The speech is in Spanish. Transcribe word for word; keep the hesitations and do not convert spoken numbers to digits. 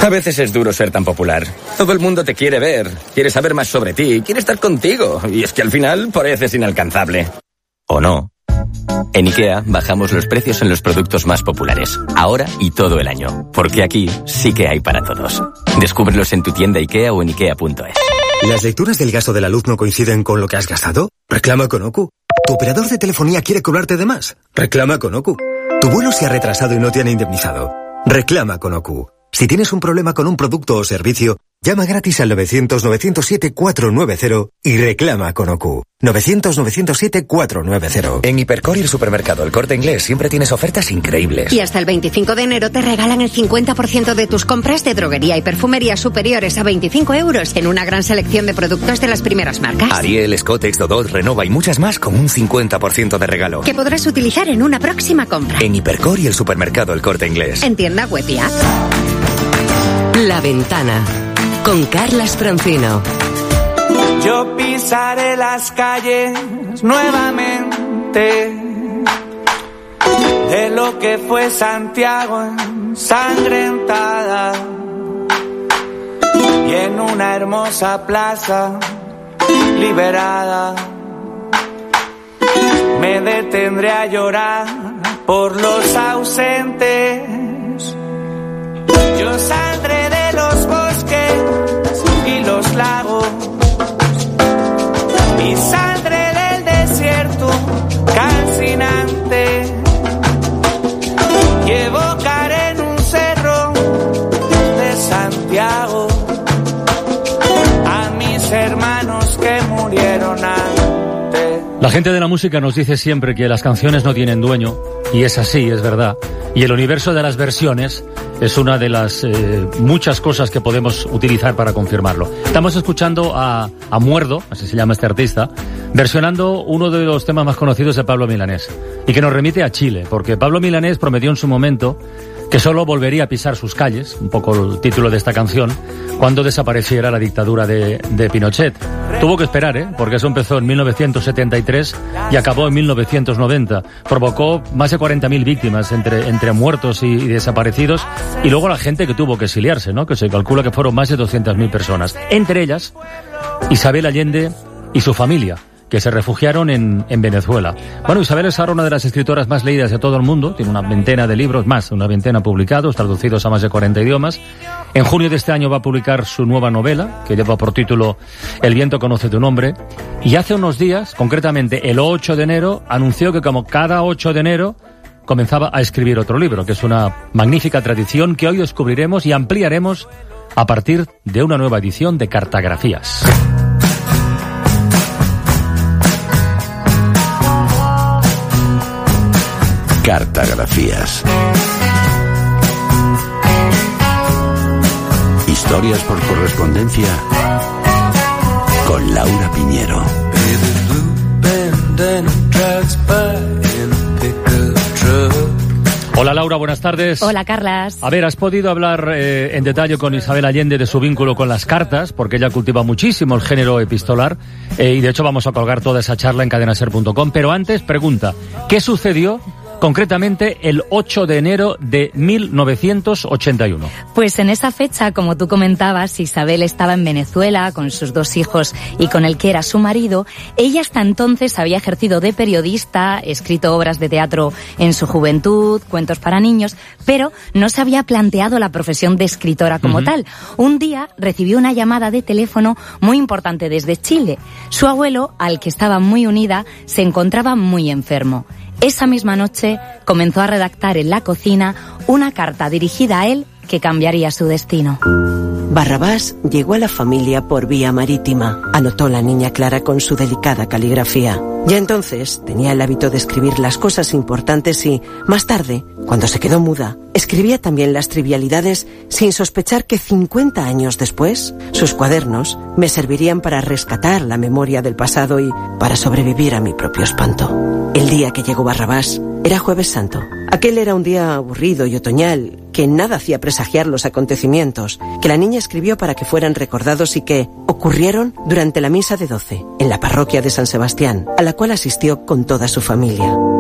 A veces es duro ser tan popular. Todo el mundo te quiere ver, quiere saber más sobre ti, quiere estar contigo. Y es que al final pareces inalcanzable. ¿O no? En IKEA bajamos los precios en los productos más populares, ahora y todo el año. Porque aquí sí que hay para todos. Descúbrelos en tu tienda IKEA o en ikea punto es. ¿Las lecturas del gas o de la luz no coinciden con lo que has gastado? Reclama con OCU. ¿Tu operador de telefonía quiere cobrarte de más? Reclama con OCU. ¿Tu vuelo se ha retrasado y no te han indemnizado? Reclama con OCU. Si tienes un problema con un producto o servicio, llama gratis al novecientos, novecientos siete, cuatrocientos noventa y reclama con OCU. novecientos, novecientos siete, cuatrocientos noventa. En Hipercor y el supermercado El Corte Inglés siempre tienes ofertas increíbles. Y hasta el veinticinco de enero te regalan el cincuenta por ciento de tus compras de droguería y perfumería superiores a veinticinco euros en una gran selección de productos de las primeras marcas. Ariel, Scottex, Dodot, Renova y muchas más con un cincuenta por ciento de regalo. Que podrás utilizar en una próxima compra. En Hipercor y el supermercado El Corte Inglés. En tienda web y app. La Ventana, con Carlas Francino. Yo pisaré las calles nuevamente de lo que fue Santiago ensangrentada, y en una hermosa plaza liberada me detendré a llorar por los ausentes. Yo saldré de los bosques y los lagos y saldré del desierto calcinante y evocaré en un cerro de Santiago a mis hermanos que murieron antes. La gente de la música nos dice siempre que las canciones no tienen dueño, y es así, es verdad. Y el universo de las versiones es una de las eh, muchas cosas que podemos utilizar para confirmarlo. Estamos escuchando a, a Muerdo, así se llama este artista, versionando uno de los temas más conocidos de Pablo Milanés, y que nos remite a Chile, porque Pablo Milanés prometió en su momento que solo volvería a pisar sus calles, un poco el título de esta canción, cuando desapareciera la dictadura de, de Pinochet. Tuvo que esperar, ¿eh? Porque eso empezó en mil novecientos setenta y tres y acabó en mil novecientos noventa. Provocó más de cuarenta mil víctimas entre, entre muertos y, y desaparecidos, y luego la gente que tuvo que exiliarse, ¿no? Que se calcula que fueron más de doscientas mil personas. Entre ellas, Isabel Allende y su familia, que se refugiaron en, en Venezuela. Bueno, Isabel es ahora una de las escritoras más leídas de todo el mundo, tiene una veintena de libros, más, una veintena publicados, traducidos a más de cuarenta idiomas. En junio de este año va a publicar su nueva novela, que lleva por título El viento conoce tu nombre, y hace unos días, concretamente el ocho de enero, anunció que como cada ocho de enero comenzaba a escribir otro libro, que es una magnífica tradición que hoy descubriremos y ampliaremos a partir de una nueva edición de Cartagrafías. Cartagrafías. Historias por correspondencia con Laura Piñero. Hola Laura, buenas tardes. Hola Carlas. A ver, has podido hablar eh, en detalle con Isabel Allende de su vínculo con las cartas, porque ella cultiva muchísimo el género epistolar, eh, y de hecho vamos a colgar toda esa charla en cadena ser punto com. Pero antes, pregunta, ¿qué sucedió concretamente el ocho de enero de mil novecientos ochenta y uno? Pues en esa fecha, como tú comentabas, Isabel estaba en Venezuela con sus dos hijos y con el que era su marido. Ella hasta entonces había ejercido de periodista, escrito obras de teatro en su juventud, cuentos para niños, pero no se había planteado la profesión de escritora como uh-huh. tal. Un día recibió una llamada de teléfono muy importante desde Chile. Su abuelo, al que estaba muy unida, se encontraba muy enfermo. Esa misma noche comenzó a redactar en la cocina una carta dirigida a él que cambiaría su destino. Barrabás llegó a la familia por vía marítima, anotó la niña Clara con su delicada caligrafía. Ya entonces tenía el hábito de escribir las cosas importantes y, más tarde, cuando se quedó muda, escribía también las trivialidades sin sospechar que cincuenta años después, sus cuadernos me servirían para rescatar la memoria del pasado y para sobrevivir a mi propio espanto. El día que llegó Barrabás era Jueves Santo. Aquel era un día aburrido y otoñal, que nada hacía presagiar los acontecimientos que la niña escribió para que fueran recordados y que ocurrieron durante la misa de doce, en la parroquia de San Sebastián, a la cual asistió con toda su familia.